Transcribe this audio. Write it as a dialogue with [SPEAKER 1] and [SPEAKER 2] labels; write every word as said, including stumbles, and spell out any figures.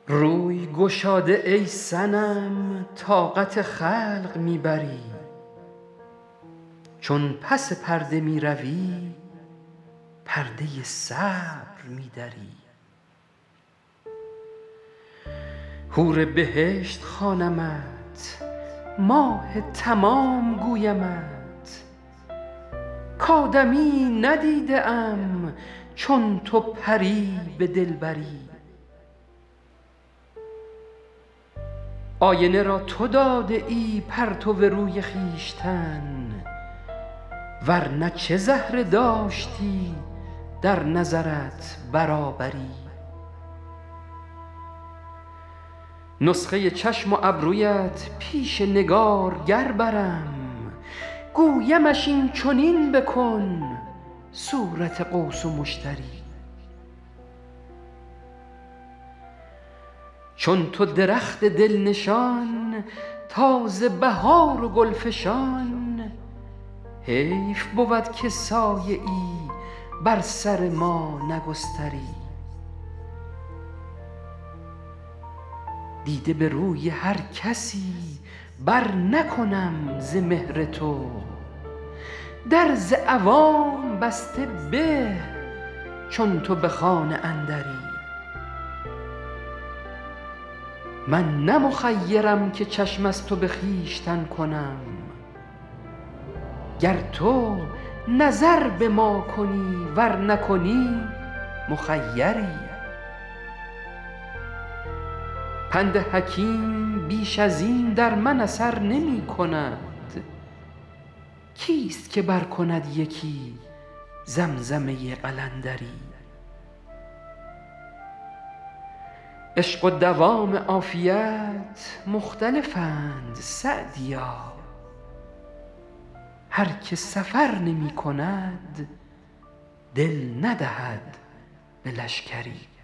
[SPEAKER 1] روی گشاده ای صنم طاقت خلق می بری چون پس پرده می روی پرده صبر می دری. حور بهشت خوانمت ماه تمام گویمت کآدمی ندیده ام چون تو پری به دلبری. آینه را تو داده ای پرتو روی خویشتن ور نه چه زهره داشتی در نظرت برابری. نسخه چشم و ابرویت پیش نگارگر برم گویمش این چنین بکن صورت قوس و مشتری. چون تو درخت دلنشان تازه بهار و گلفشان حیف بود که سایه ای بر سر ما نگستری. دیده به روی هر کسی بر نکنم ز مهر تو در ز عوام بسته به چون تو به خانه اندری. من نه مخیرم که چشم از تو به خویشتن کنم گر تو نظر به ما کنی ور نکنی مخیری. پند حکیم بیش از این در من اثر نمی کند کیست که بر کند یکی زمزمه قلندری. عشق و دوام عافیت مختلفند سعدیا هر که سفر نمی کند دل ندهد به لشکری.